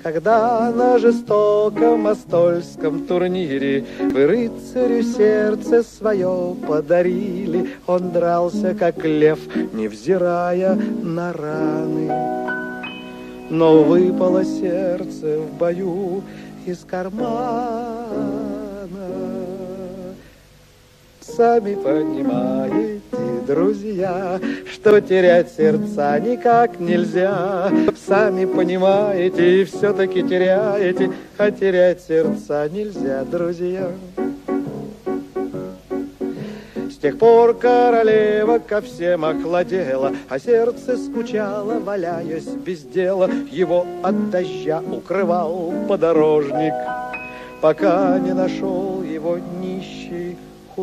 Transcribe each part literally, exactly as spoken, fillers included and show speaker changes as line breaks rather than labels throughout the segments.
Когда на жестоком Остольском турнире вы рыцарю сердце свое подарили, он дрался, как лев, невзирая на раны. Но выпало сердце в бою из кармана. Сами понимаете, друзья, что терять сердца никак нельзя. Сами понимаете, и все-таки теряете, а терять сердца нельзя, друзья. С тех пор королева ко всем охладела, а сердце скучало, валяясь без дела. Его от дождя укрывал подорожник, пока не нашел его нищий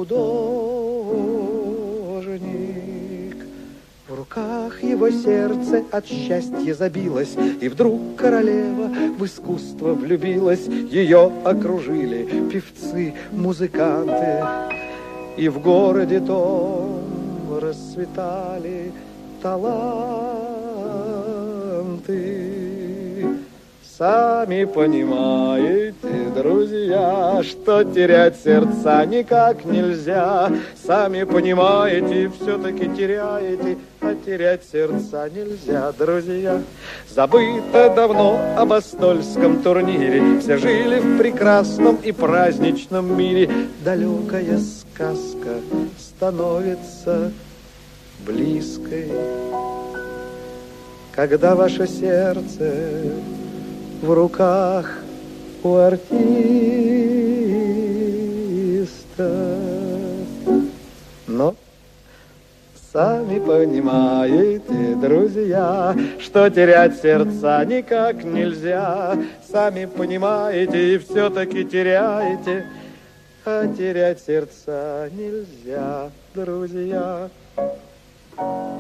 художник. В руках его сердце от счастья забилось, и вдруг королева в искусство влюбилась. Ее окружили певцы, музыканты, и в городе том расцветали таланты. Сами понимаете, друзья, что терять сердца никак нельзя. Сами понимаете, все-таки теряете, а терять сердца нельзя, друзья. Забыто давно об Остольском турнире, все жили в прекрасном и праздничном мире. Далекая сказка становится близкой, когда ваше сердце в руках у артиста. Но сами понимаете, друзья, что терять сердца никак нельзя. Сами понимаете, и все-таки теряете, а терять сердца нельзя, друзья.